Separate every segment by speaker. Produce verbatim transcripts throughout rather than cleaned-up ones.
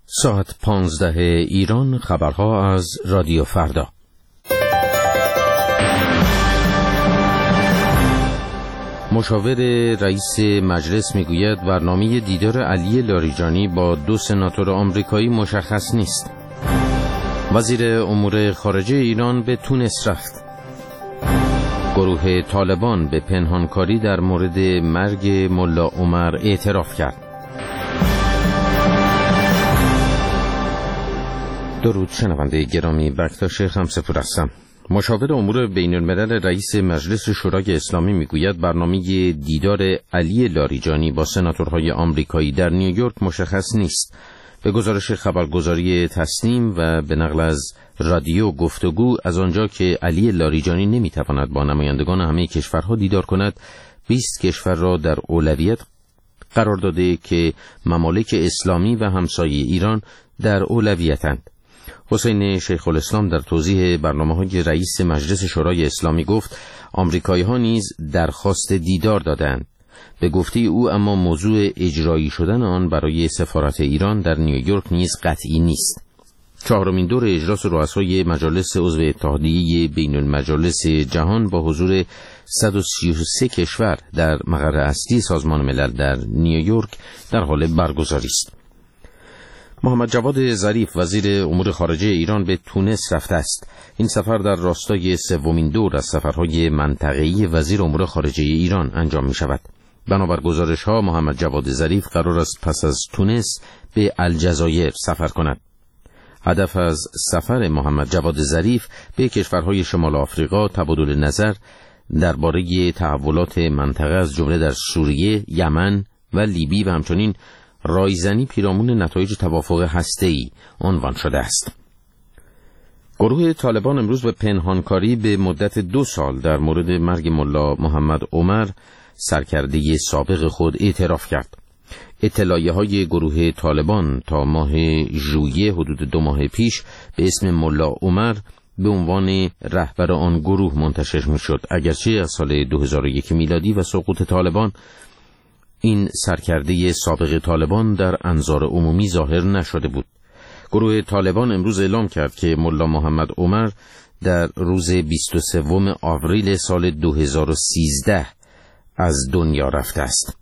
Speaker 1: ساعت پانزده ایران، خبرها از رادیو فردا. مشاور رئیس مجلس میگوید برنامه دیدار علی لاریجانی با دو سناتور آمریکایی مشخص نیست. وزیر امور خارجه ایران به تونس رفت. گروه طالبان به پنهانکاری در مورد مرگ ملا عمر اعتراف کرد. درود شنونده گرامی، بکتاش خمسه‌پور هستم. مشاور امور بین الملل رئیس مجلس شورای اسلامی میگوید برنامه دیدار علی لاریجانی با سناتورهای آمریکایی در نیویورک مشخص نیست. به گزارش خبرگزاری تسنیم و به نقل از رادیو گفتگو، از آنجا که علی لاریجانی نمیتواند با نمایندگان همه کشورها دیدار کند، بیست کشور را در اولویت قرار داده که ممالک اسلامی و همسایه ایران در اولویتند. حسین شیخ الاسلام در توضیح برنامه‌های رئیس مجلس شورای اسلامی گفت آمریکایی‌ها نیز درخواست دیدار دادند. به گفته او اما موضوع اجرایی شدن آن برای سفارت ایران در نیویورک نیز قطعی نیست. چهارمین دور اجلاس رؤسای مجالس عضو اتحادیه بین المجالس جهان با حضور صد و سی و سه کشور در مقر اصلی سازمان ملل در نیویورک در حال برگزاری است. محمد جواد ظریف وزیر امور خارجه ایران به تونس رفته است. این سفر در راستای سومین دور از سفرهای منطقه‌ای وزیر امور خارجه ایران انجام می شود. بنابر گزارش‌ها محمد جواد ظریف قرار است پس از تونس به الجزایر سفر کند. هدف از سفر محمد جواد ظریف به کشورهای شمال آفریقا تبادل نظر درباره تحولات منطقه از جمله در سوریه، یمن و لیبی و همچنین رایزنی پیرامون نتایج توافق هسته‌ای عنوان شده است. گروه طالبان امروز به پنهانکاری به مدت دو سال در مورد مرگ ملا محمد عمر سرکرده سابق خود اعتراف کرد. اطلاعیه‌های گروه طالبان تا ماه ژوئیه حدود دو ماه پیش به اسم ملا عمر به عنوان رهبر آن گروه منتشر می‌شد، اگرچه از سال دو هزار و یک میلادی و سقوط طالبان این سرکرده سابق طالبان در انظار عمومی ظاهر نشده بود. گروه طالبان امروز اعلام کرد که ملا محمد عمر در روز بیست و سوم آوریل سال دو هزار و سیزده از دنیا رفته است.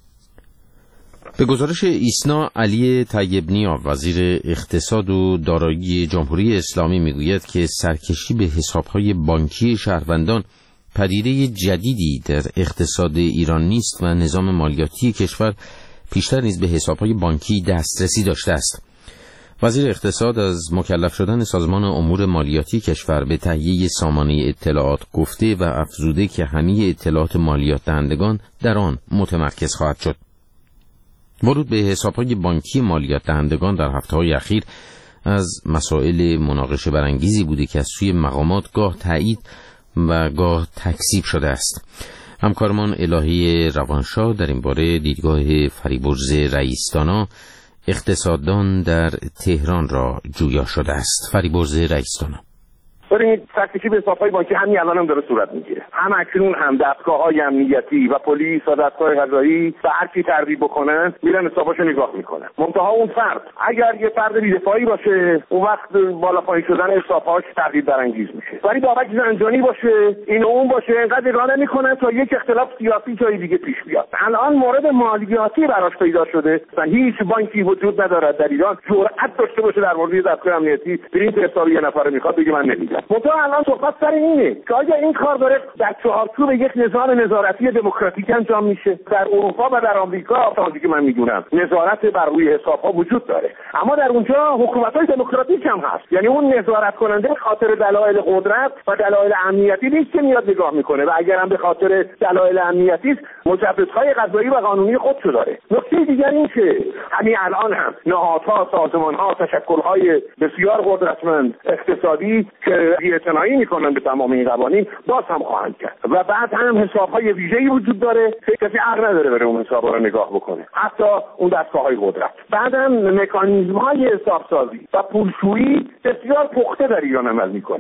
Speaker 1: به گزارش ایسنا، علی طیب نیا وزیر اقتصاد و دارایی جمهوری اسلامی میگوید که سرکشی به حسابهای بانکی شهروندان پدیده جدیدی در اقتصاد ایران نیست و نظام مالیاتی کشور پیشتر نیز به حسابهای بانکی دسترسی داشته است. وزیر اقتصاد از مکلف شدن سازمان امور مالیاتی کشور به تهیه سامانه اطلاعات گفته و افزوده که همه اطلاعات مالیات دهندگان در آن متمرکز خواهد شد. ورود به حسابهای بانکی مالیات دهندگان در هفته‌های اخیر از مسائل مناقشه برانگیزی بوده که از سوی مقامات گاه تایید و گاه تکذیب شده است. همکارمان الهی روانشاه در این باره دیدگاه فریبرز رئیس‌دانا اقتصاددان در تهران را جویا شده است. فریبرز رئیس‌دانا:
Speaker 2: ببینید، سرکشی به حساب‌های بانکی همین الان هم داره صورت میگیره. هم اکنون هم دستگاه‌های امنیتی و پلیس و دستگاه قضایی به هر کی ترغیب بکنن میرن حساباشو نگاه میکنن. منتها اون فرد اگر یه فرد بی‌دفاعی باشه، اون وقت بالا پایین شدن حساب‌هاش تغییر برانگیز میشه. ولی بابک زنجانی باشه، این و اون باشه، اینقدر نگاه نمیکنن تا یک اختلاف سیاسی جای دیگه پیش بیاد. الان مورد مالیاتی براش پیدا شده و هیچ بانکی وجود ندارد در ایران جرأت داشته باشه در مورد دستگاه امنیتی پرینت حساب یه نفر میخواد بگه من نمیدم. منتها الان صحبت سر اینه که آیا این کار داره در چارچوب یک نظام نظارتی دموکراتیک انجام میشه. در اروپا و در آمریکا تا اونجایی که من میدونم نظارت بر روی حساب‌ها وجود داره، اما در اونجا حکومت‌های دموکراتیک هم هست. یعنی اون نظارت کننده خاطر دلایل قدرت و دلایل امنیتی نیست که میاد نگاه میکنه و اگر هم به خاطر دلایل امنیتی است مجوزهای قضایی و قانونی خودشو داره. نکته دیگر این که همین الان هم نهادها، سازمان‌ها، تشکل‌های بسیار قدرتمند اقتصادی که اعتنایی میکنن به تمام این قوانین باز هم خواهند کرد و بعد هم حساب‌های ویژه‌ای وجود داره که کسی حق نداره بره اون حساب‌ها رو نگاه بکنه، حتی اون دستگاه‌های قدرت. بعد هم مکانیزم‌های حسابسازی و پولشویی بسیار پخته در ایران عمل میکنه.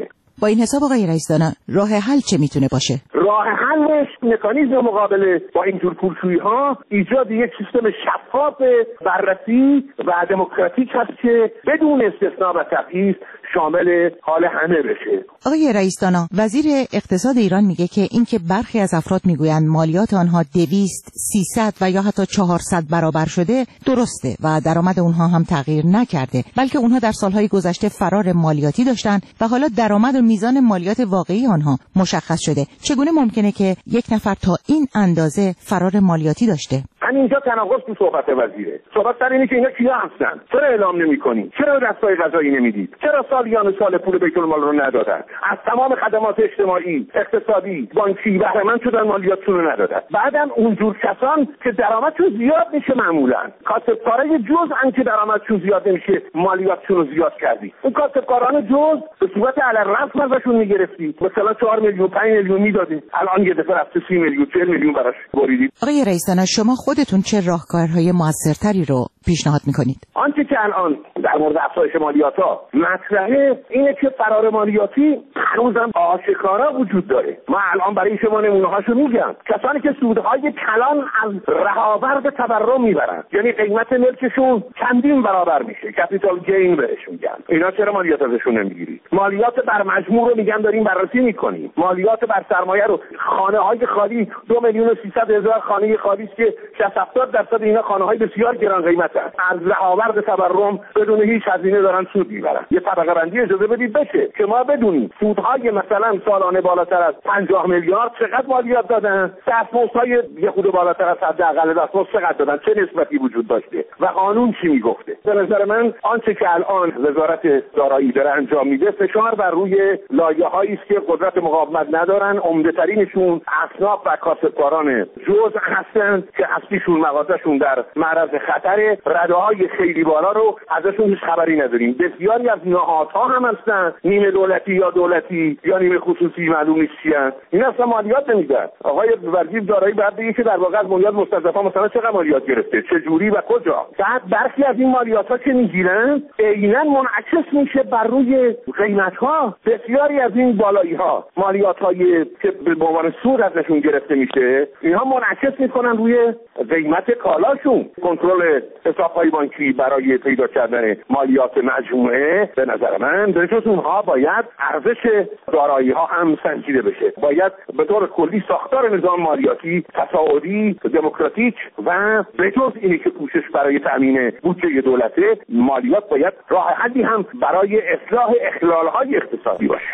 Speaker 3: با این حساب آقای رئیس دانا راه حل چه میتونه باشه؟
Speaker 2: راه حلش مکانیزم مقابله با اینجور پولشویی ها ایجاد یک سیستم شفاف بررسی و دموکراتیک هست که بدون استثناء و تبعیض شامل حال همه بشه.
Speaker 3: آقای رئیس دانا، وزیر اقتصاد ایران میگه که اینکه برخی از افراد میگویند مالیات آنها دویست، سیصد و یا حتی چهارصد برابر شده درسته و درآمد اونها هم تغییر نکرده، بلکه اونها در سالهای گذشته فرار مالیاتی داشتن و حالا درآمد و میزان مالیات واقعی آنها مشخص شده. چگونه ممکنه که یک نفر تا این اندازه فرار مالیاتی داشته؟
Speaker 2: همینجا تناقض تو صحبت وزیره. صحبت سر اینه که اینا کیا هستن؟ چرا اعلام نمی‌کنی؟ چرا دستای قضایی نمیدید؟ چرا سالیان سال پول بیت المال رو ندادن؟ از تمام خدمات اجتماعی، اقتصادی، بانکی بهره مند شدن، مالیاتشون رو ندادن. بعدم اونجور کسان که درآمدشون زیاد میشه معمولاً کاسبکارای جزء که درآمدشون زیاد نمیشه مالیاتشون رو زیاد کردی. اون کاسبکاران جزء به صورت علی رسم ازشون میگرفتی. مثلا چهار میلیون پنج میلیون میدادی. الان یه دفعه رفت سی میلیون چهل میلیون براش بریدید.
Speaker 3: آقای رئیس دانا، شما خودتون چه راهکارهای موثرتری رو پیشنهاد میکنید؟
Speaker 2: آنچه که الان در مورد افزایش مالیات‌ها مطرحه اینه که فرار مالیاتی هنوزم آشکارا وجود داره. ما الان برای شما نمونه‌هاشو میگم. کسانی که سودهای کلان از رهاورد تورم میبرن، یعنی قیمت ملکشون چندین برابر میشه، کپیتال گین بهش میگن. اینا چرا مالیات ازشون نمیگیرید؟ مالیات بر مجموع رو میگن داریم بررسی میکنیم. مالیات بر سرمایه رو، خانه‌های خالی دو میلیون و سیصد هزار خانه خالی است که شصت هفتاد درصد اینا خانه‌های بسیار گران قیمتن. از رهاورد تورم بدون هیچ هزینه دارن سود میبرن. یه طبقه بندی اجازه بدید بشه که ما بدونیم سودهای مثلا سالانه بالاتر از پنجاه میلیارد چقدر مالیات دادن، دستمزدهای یه خود بالاتر از حداقل دستمزد چقدر دادن، چه نسبتی وجود داشته و قانون چی میگفته. به نظر من آنچه که الان وزارت دارایی داره انجام میده فشار بر روی لایه‌هایی است که قدرت مقاومت ندارن. عمده‌ترینشون اصناف و کاسبکاران جزء هستند که اصلیشون مغازه‌شون در معرض خطر. رده‌های خیلی بالا رو ازشون هیچ خبری نداریم. بسیاری از نهادها هم هستن، نیمه دولتی یا دولتی یا نیمه خصوصی، معلوم نیست چی هستن. این اصلا مالیات نمیدن. آقای وزیر دارایی بعد بگه که در واقع از مالیات مستضعفان مثلا چقدر مالیات گرفته، چه جوری و کجا. بعد برخی از این مالیات‌ها که میگیرن عیناً منعکس میشه بر روی قیمت‌ها. بسیاری از این بالایی‌ها، مالیات‌هایی که به عنوان سود ازشون گرفته میشه، اینها منعکس میکنن روی قیمت کالاشون. کنترل حساب‌های بانکی برای پیدا کردن مالیات مجموعه به نظر من به جز اونها باید ارزش دارایی‌ها هم سنجیده بشه. باید به طور کلی ساختار نظام مالیاتی تصاعدی، دموکراتیک و به جز اینی که کوشش برای تامین بودجه دولته، مالیات باید راه حلی هم برای اصلاح اخلال‌های اقتصادی باشه.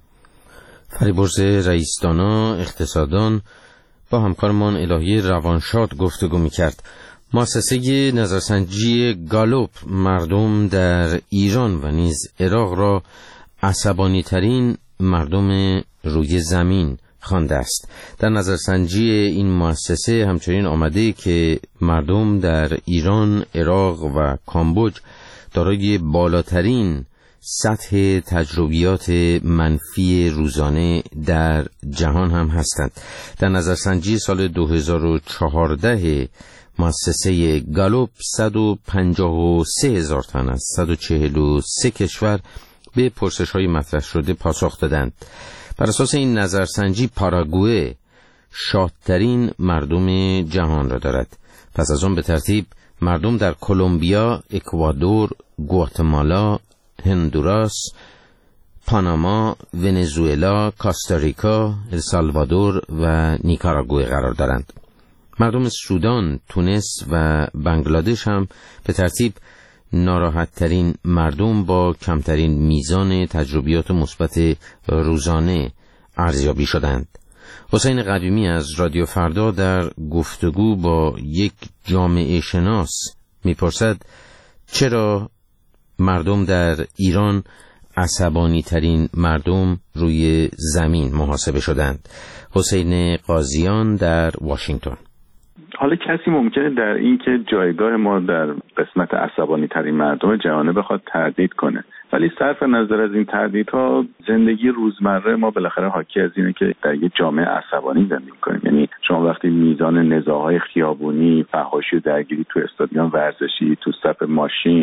Speaker 1: فریبرز رئیس دانا اقتصاددان با همکارمان الهی روانشاد گفتگو می‌کرد. مؤسسه نظرسنجی گالوپ مردم در ایران و نیز عراق را عصبانی ترین مردم روی زمین خوانده است. در نظرسنجی این مؤسسه همچنین آمده که مردم در ایران، عراق و کامبوج دارای بالاترین سطح تجربیات منفی روزانه در جهان هم هستند. در نظرسنجی سال دو هزار و چهارده مؤسسه گالوپ صد و پنجاه و سه هزار تن از صد و چهل و سه کشور به پرسش‌های مطرح شده پاسخ دادند. بر اساس این نظرسنجی پاراگوئه شادترین مردم جهان را دارد. پس از آن به ترتیب مردم در کلمبیا، اکوادور، گواتمالا، هندوراس، پاناما، ونزوئلا، کاستاریکا، السالوادور و نیکاراگوئه قرار دارند. مردم سودان، تونس و بنگلادش هم به ترتیب ناراحت ترین مردم با کمترین میزان تجربیات مثبت روزانه ارزیابی شدند. حسین قدیمی از رادیو فردا در گفتگو با یک جامعه شناس میپرسد چرا مردم در ایران عصبانی ترین مردم روی زمین محاسبه شدند. حسین قاضیان در واشنگتن.
Speaker 4: حالا کسی ممکنه در این که جایگاه ما در قسمت عصبانی ترین مردم جهانه بخواد تردید کنه، ولی صرف نظر از این تردیدها زندگی روزمره ما بالاخره حاکی از اینه که در یک جامعه عصبانی زندگی کنیم. یعنی شما وقتی میزان نزاعهای خیابونی، فحاشی و درگیری تو استادیوم ورزشی، تو صف ماشین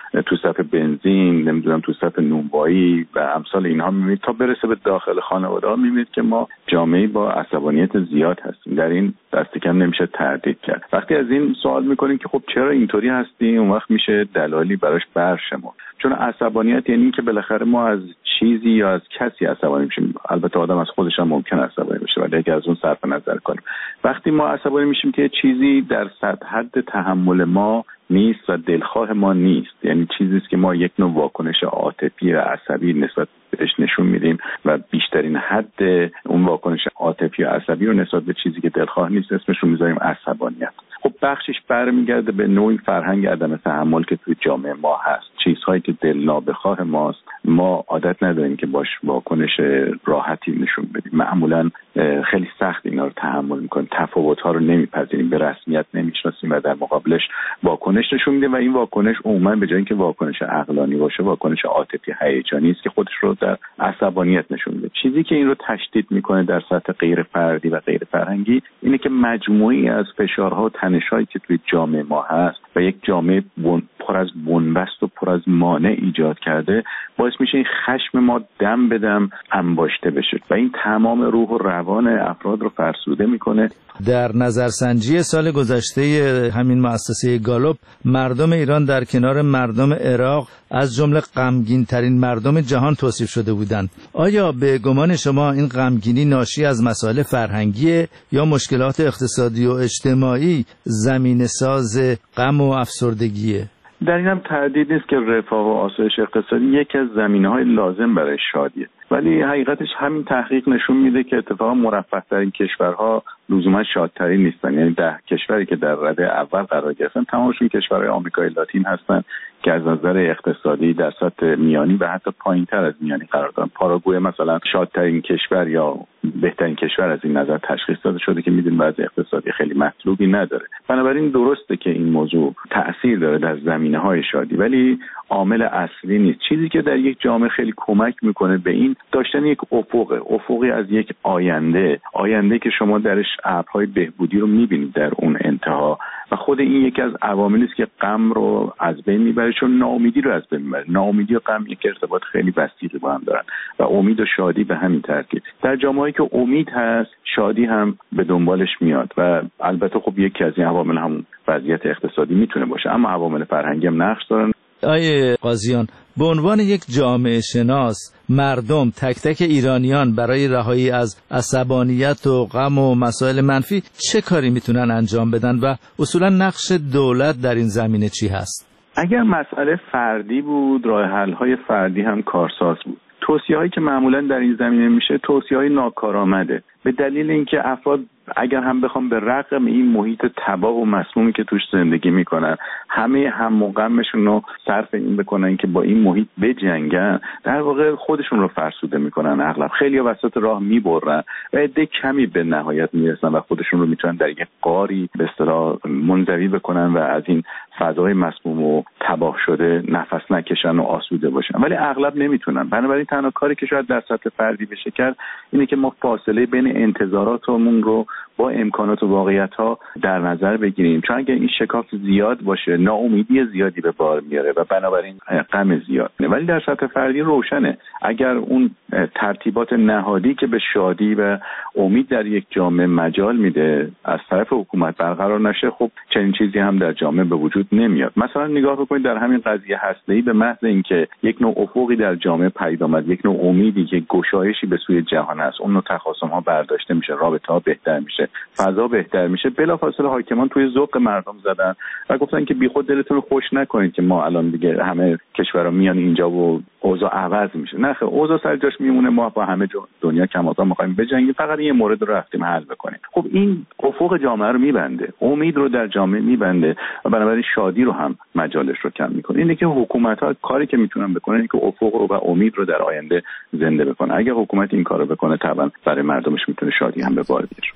Speaker 4: تو صف بنزین، نمیدونم تو صف نونوایی و امثال اینها میبینید تا برسه به داخل خانواده ها میبینید که ما جامعه با عصبانیت زیاد هستیم. در این دست کم نمیشه تردید کرد. وقتی از این سوال میکنیم که خب چرا اینطوری هستیم، اون وقت میشه دلایلی براش برشمرد. چون عصبانیت یعنی که بالاخره ما از چیزی یا از کسی عصبانی میشیم. البته آدم از خودش هم ممکن عصبانی بشه، ولی اگه از اون صرف نظر کنیم، وقتی ما عصبانی میشیم که چیزی در سطح حد تحمل ما نیست و دلخواه ما نیست، یعنی چیزی است که ما یک نوع واکنش عاطفی و عصبی نسبت بهش نشون میدیم و بیشترین حد اون واکنش عاطفی و عصبی رو نسبت به چیزی که دلخواه نیست اسمش رو میذاریم عصبانیت. خب بخشش برمیگرده به نوعی فرهنگ عدم تحمل که توی جامعه ما هست. چیزهایی که دل نابخواه ماست ما عادت نداریم که باش واکنش راحتی نشون بدیم. معمولا خیلی سخت اینا رو تحمل میکنیم، تفاوت‌ها رو نمیپذیریم، به رسمیت نمیشناسیم و در مقابلش واکنش نشون میدیم و این واکنش عموما به جای اینکه واکنش عقلانی باشه واکنش عاطفی هیجانی است که خودش رو در عصبانیت نشون میده. چیزی که این رو تشدید میکنه در سطح غیر فردی و غیر فرهنگی اینه که مجموعی از فشارها و تنش‌هایی که توی جامعه ما هست و یک جامعه پر از بنبست و پر از مانع ایجاد کرده باعث میشه این خشم ما دم به دم انباشته بشه و این تمام روح و روان افراد رو فرسوده میکنه.
Speaker 5: در نظرسنجی سال گذشته همین مؤسسه گالوپ مردم ایران در کنار مردم عراق از جمله غمگین ترین مردم جهان توصیف شده بودند. آیا به گمان شما این غمگینی ناشی از مسائل فرهنگی یا مشکلات اقتصادی و اجتماعی زمینه ساز غم و افسردگیه؟
Speaker 4: در این هم تردید نیست که رفاه و آسایش اقتصادی یکی از زمینه‌های لازم برای شادیه، ولی حقیقتش همین تحقیق نشون میده که اتفاقا مرفه‌ترین کشورها لزوما شادترین نیستن. یعنی ده کشوری که در رده اول قرار گرفتن تمامشون کشورهای آمریکای لاتین هستن که از نظر اقتصادی در سطح میانی و حتی پایین‌تر از میانی قرار دارن. پاراگوئه مثلا شادترین کشور یا بهترین کشور از این نظر تشخیص داده شده که میدونیم وضع اقتصادی خیلی مطلوبی نداره. بنابراین درسته که این موضوع تأثیر داره در زمینه‌های شادی، ولی عامل اصلی نیست. چیزی که در یک جامعه خیلی کمک میکنه به این داشتن یک افق، افقی از یک آینده، آینده که شما درش ابرهای بهبودی رو میبینید در اون انتها و خود این یکی از عواملی است که غم رو از بین میبره، چون ناامیدی رو از بین میبره. ناامیدی و غم یک ارتباط خیلی وثیقی با هم دارن و امید و شادی به همین ترتیب. در جامعه‌ای که امید هست شادی هم به دنبالش میاد و البته خب یکی از این عوامل هم وضعیت اقتصادی میتونه باشه، اما عوامل فرهنگی هم نقش دارن.
Speaker 5: آیه قاضیان، به عنوان یک جامعه شناس مردم تک تک ایرانیان برای رهایی از عصبانیت و غم و مسائل منفی چه کاری میتونن انجام بدن و اصولا نقش دولت در این زمینه چی هست؟
Speaker 4: اگر مسئله فردی بود راه حل های فردی هم کارساز بود. توصیه هایی که معمولا در این زمینه میشه توصیه های ناکارآمده، به دلیل اینکه افراد اگر هم بخوام به رغم این محیط تباه و مسمومی که توش زندگی میکنن همه هم و غمشون رو صرف این بکنن که با این محیط بجنگن، در واقع خودشون رو فرسوده میکنن. اغلب خیلی وسط راه میبرن و عده کمی به نهایت میرسن و خودشون رو میتونن در یک غاری به اصطلاح منزوی بکنن و از این فضای مسموم و تباه شده نفس نکشن و آسوده باشن، ولی اغلب نمیتونن. بنابراین تنها کاری که شاید در سطح فردی بشه کرد اینه که ما فاصله بین انتظاراتمون رو با امکانات و واقعیت‌ها در نظر بگیریم، چون اگر این شکاف زیاد باشه ناامیدی زیادی به بار میاره و بنابراین غم زیاد. ولی در سطح فردی روشنه اگر اون ترتیبات نهادی که به شادی و امید در یک جامعه مجال میده از طرف حکومت برقرار نشه، خب چنین چیزی هم در جامعه به وجود نمیاد. مثلا نگاه بکنید در همین قضیه هسته‌ای، به محض اینکه یک نوع افقی در جامعه پدید آمد، یک نوع امیدی که گشایشی به سوی جهان است، اون نوع تخاصم‌ها برداشته میشه، رابطه‌ها بهتر میشه، فضا بهتر میشه، بلافاصله حاکمان توی ذوق مردم زدن و گفتن که بیخود دلتون رو خوش نکنید که ما الان دیگه همه کشورها میان اینجا و اوضاع عوض میشه. نه خیر، اوضاع سر جاش میمونه، ما با همه دنیا کماکان میخوایم بجنگیم، فقط یه مورد رو رفتیم حل بکنیم. خب این افق جامعه رو میبنده، امید رو در جامعه میبنده و بنابراین شادی رو هم مجالش رو کم میکنه. اینه که حکومت‌ها کاری که میتونن بکنن اینه که افق رو و امید رو در آینده زنده بکنه. اگه حکومت این کارو بکنه طبعا برای مردمش میتونه شادی هم به بار بیاره.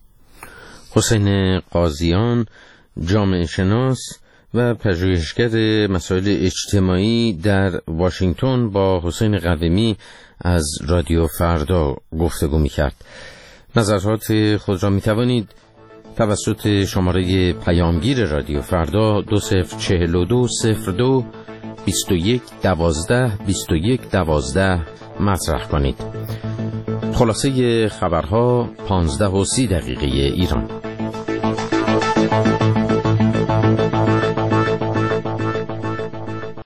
Speaker 1: حسین قاضیان، جامعه شناس و پژوهشگر مسائل اجتماعی در واشنگتن، با حسین قویمی از رادیو فردا گفتگو می‌کرد. نظرات خود را می‌توانید توسط شماره پیامگیر رادیو فردا دو صفر چهل و دو صفر دو بیست و یک دوازده بیست و یک دوازده مطرح کنید. خلاصه خبرها پانزده و سی دقیقه ایران.